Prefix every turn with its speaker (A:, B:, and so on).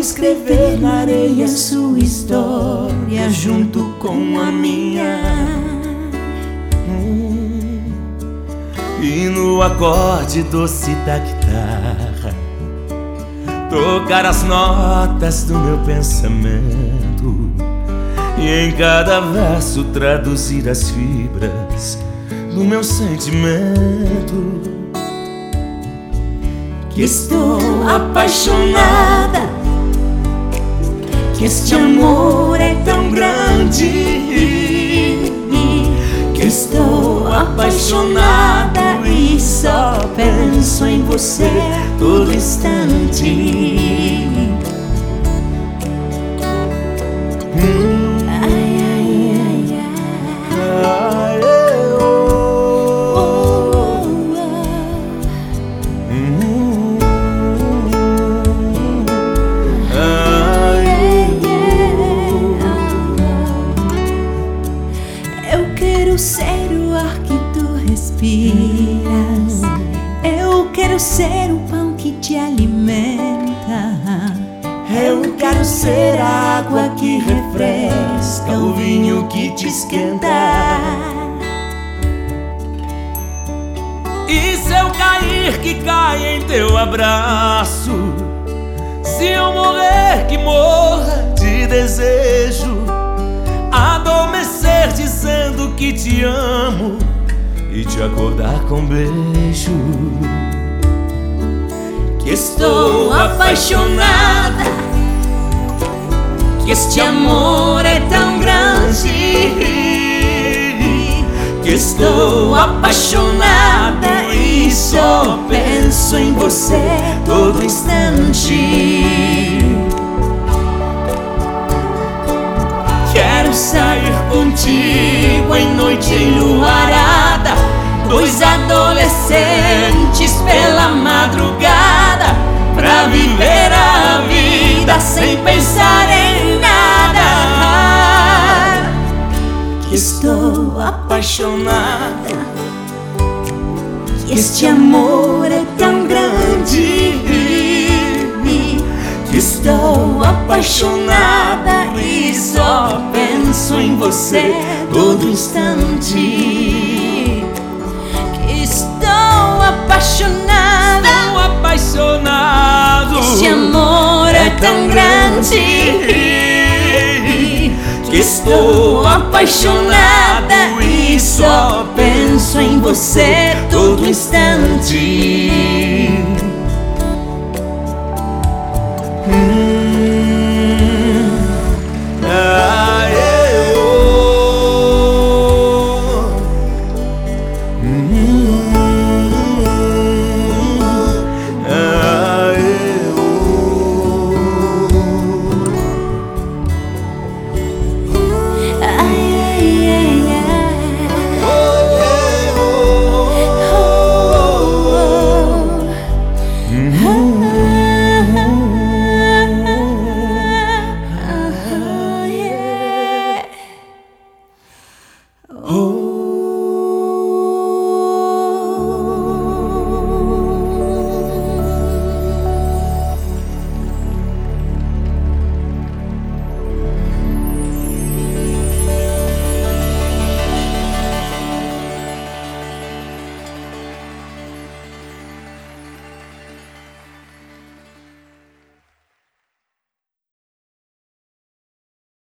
A: escrever na areia sua história junto com a minha.
B: E no acorde doce da guitarra tocar as notas do meu pensamento, e em cada verso traduzir as fibras do meu sentimento.
A: Que estou apaixonada, que este amor é tão grande, que estou apaixonada e só penso em você todo instante. Eu quero ser o ar que tu respiras, eu quero ser o pão que te alimenta, eu quero ser a água que refresca, o vinho que te esquenta.
B: E se eu cair, que caia em teu abraço, se eu morrer, que morra de desejo, adormecer dizendo que te amo e te acordar com beijo.
A: Que estou apaixonada, que este amor é tão grande, que estou apaixonada e só penso em você todo instante. Quero sair contigo em noite enluarada, dois adolescentes pela madrugada, pra viver a vida sem pensar em nada. Que estou apaixonada, que este amor é tão grande, que estou apaixonada e só penso em você todo instante. Que estou apaixonada,
B: apaixonado,
A: este amor é tão grande, que estou apaixonada e só penso em você todo instante.